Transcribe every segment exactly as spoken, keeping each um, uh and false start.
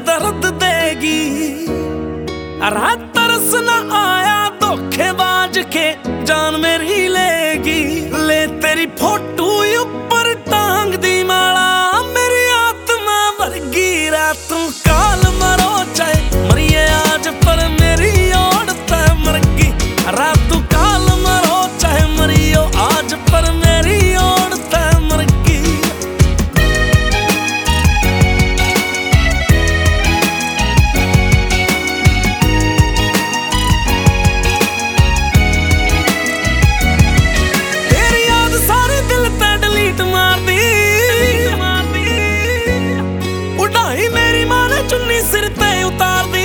दर्द देगी। रात तरस न आया धोखेबाज के जान मेरी लेगी। ले तेरी फोटो ऊपर टांग दी माला, मेरी आत्मा वर्गी रात काल मरो चाहे मरिए आज, पर मेरी ओर तय मरगी। रात काल मरो चाहे मरियो आज, पर मेरी ओर तय मरगी। तेरी याद सारे दिल ते डिलीट मार दी, उड़ाई मेरी मां ने चुन्नी सिर ते उतार दी।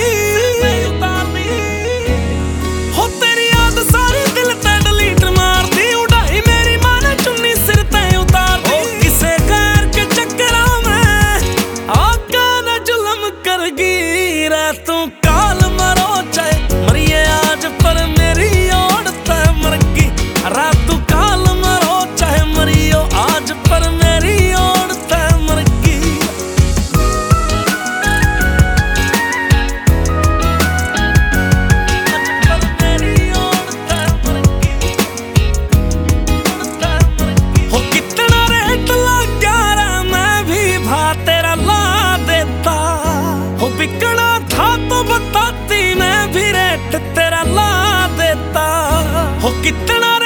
हो तेरी याद सारे दिल ते डिलीट मार दी, उड़ाई मेरी मां ने चुन्नी सिर ते उतार दी। किसे गैर के चक्करों में आका न जुल्म करगी। रातों काल मरो चाहे मरिए आज, पर मेरी ओर तय मरगी। रातों काल मरो चाहे मरियो आज, पर मेरी ओर तय मरगी। हो कितना रेट लग गया मैं भी भा तेरा ला देता। हो बिकना था तो बताती मैं भी रेट तेरा ला देता। हो कितना